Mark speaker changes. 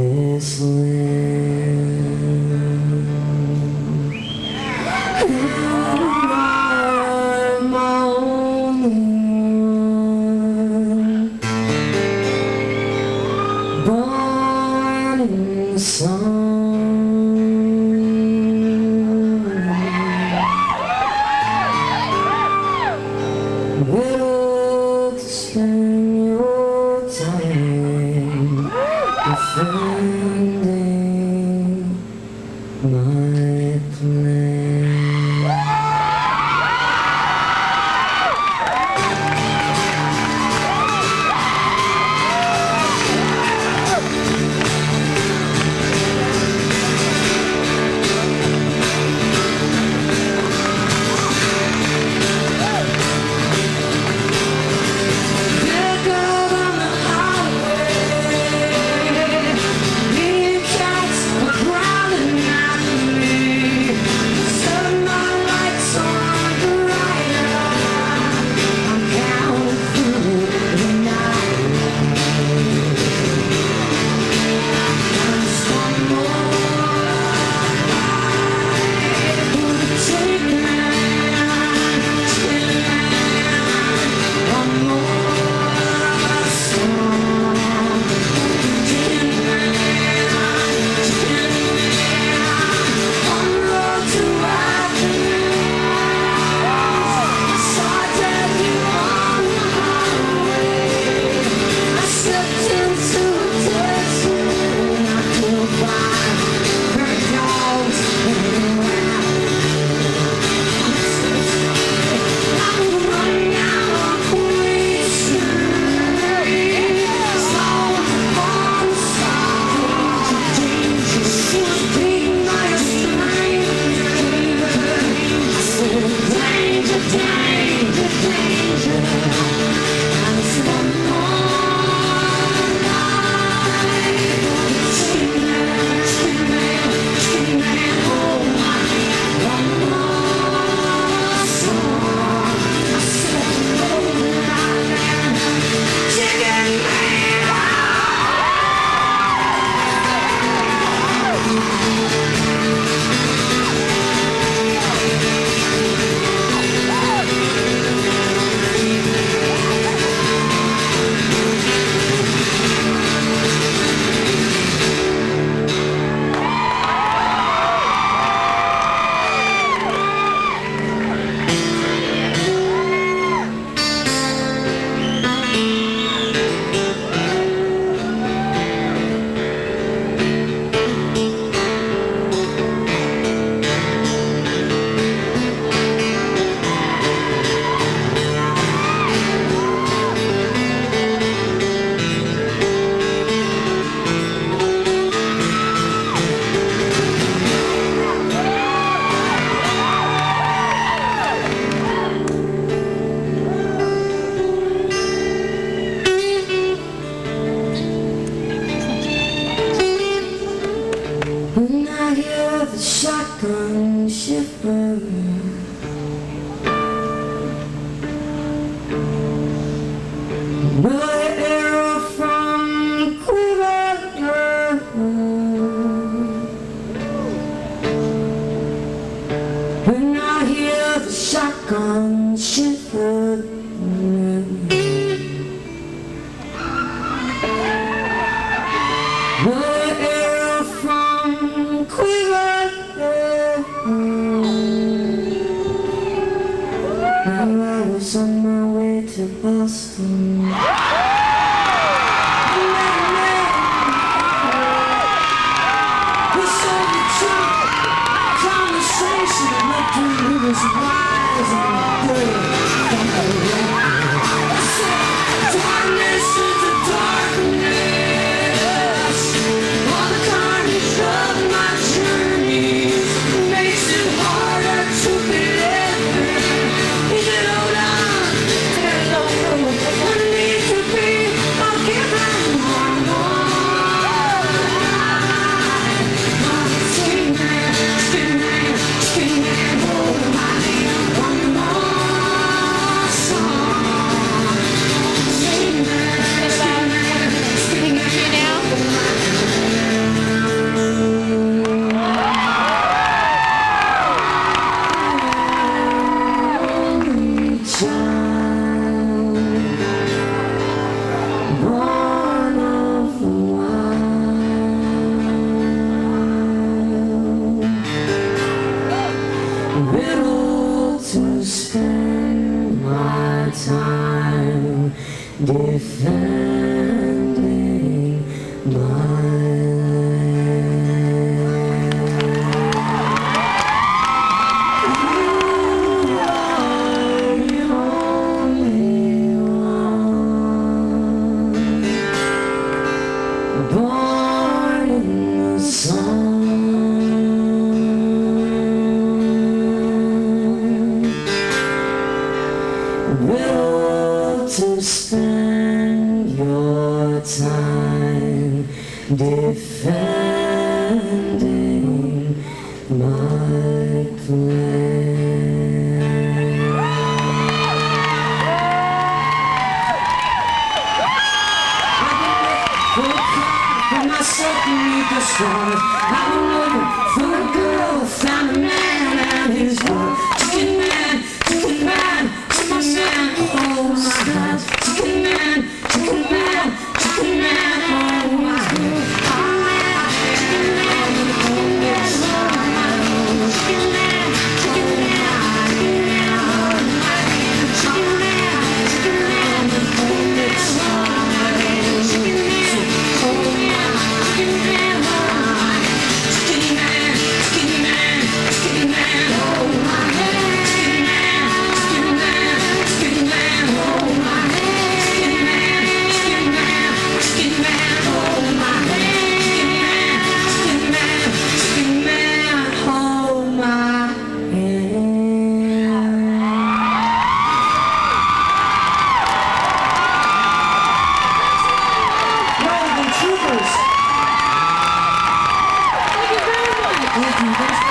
Speaker 1: this land. I'm only one born in the sun. Will to spend your time defending my plan. When I hear the shotgun shiver, another arrow from the quiver. When I hear the shotgun shiver, another arrow from the quiver. Now I was on my way to Boston. We sold the truck, conversation, and looked through his eyes and good. I said, darkness into darkness. All the carnage of my journeys makes it harder to believe. He said, hold on. I need to be forgiven one more. Skin man, hold my hand one more song. Skin man, defending my born in the sun, will to spend your time defending my plan. For myself beneath the stars, I've been looking for a girl who found a man and his work. Chicken man, chicken man, chicken man, oh my God. Chicken man, chicken man, chicken man, oh my God. Chicken man, chicken man, chicken man, chicken man, chicken man, chicken man, Thank you very much. Thank you.